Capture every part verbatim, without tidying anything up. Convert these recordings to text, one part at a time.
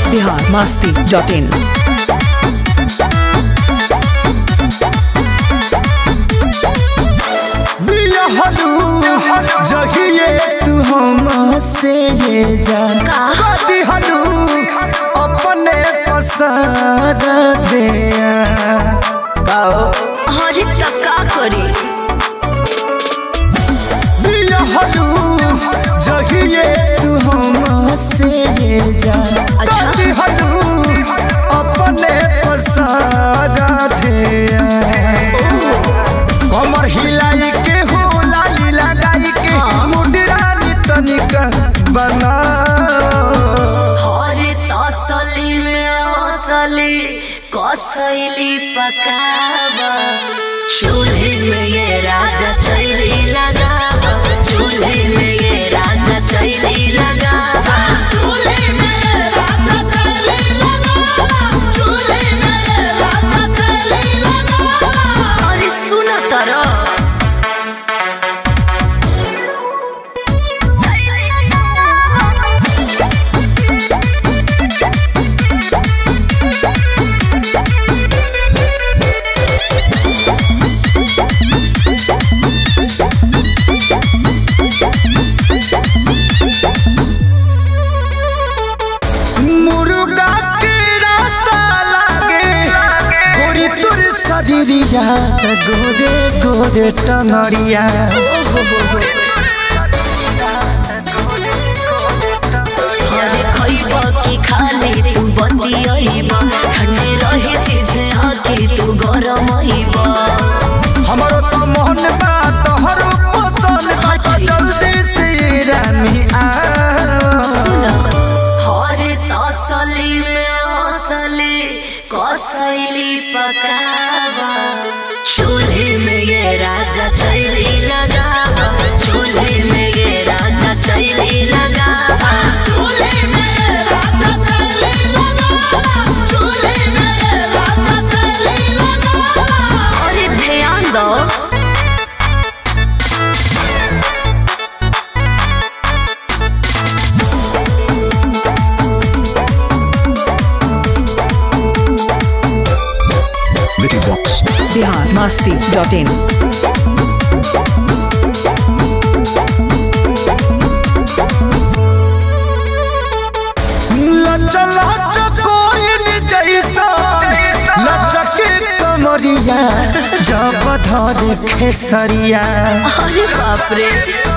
Bihar Masti dot इन। जहिए तू हमसे ये जान कदी हलू अपने पसार दे हरी तका करी हलू जहिए तू हमसे ये जान कदी हलू अपने पसार दे कमर हिलाई के हो लाली लगाई के मुडरानी तनिका बना हरे तसली में असली कसैली पकावा चूल्हे में ये राजा चैली लगावा चूल्हे में ये राजा चैली लगावा चूल्हे में ये राजा चैली लगावा चूल्हे में ये राजा चैली लगावा। अरे सुना तारा गोरे गोरे टंगड़िया हरे खइबा की खाली तू बंदी आइबा ठंडे रहे चीजे आके तू गरम आइबा हमरो तो मोहन बा तोहरो पसंद बा जल्दी से रानी आ सुना हरे तसली में असली कसैली पकावा चूल्हे में ये राजा चैली लगावा चूल्हे में ये राजा चैली लगावा चूल्हे में ये राजा चैली लगावा चूल्हे में ये राजा चैली लगावा। अरे ध्यान दो बिहार मस्ती डॉट इन। कमरिया जब धर खेसरिया अरे बाप रे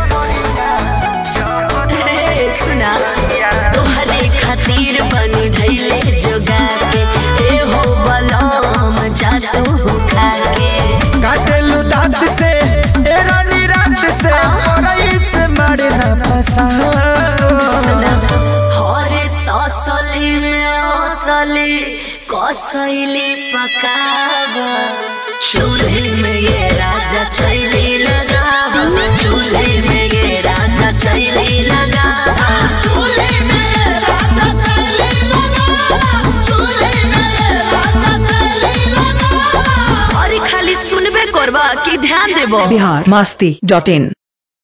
सुना तोहरे खातिर बनी धैले जोगा के ए हो बलम जा तू खा के काटेलू दांत से ए रानी रात से औरई से मारना फसा सुना हरे तसली में असली कसैली पकावा चूल्हे में ये राजा चैली लगावा चूल्हे में ये राजा चैली लगावा चूल्हे में ये राजा चैली लगावा चूल्हे में ये राजा चैली लगावा। अरे खाली सुनबे करबा कि ध्यान देबो। बिहार मस्ती डॉट इन।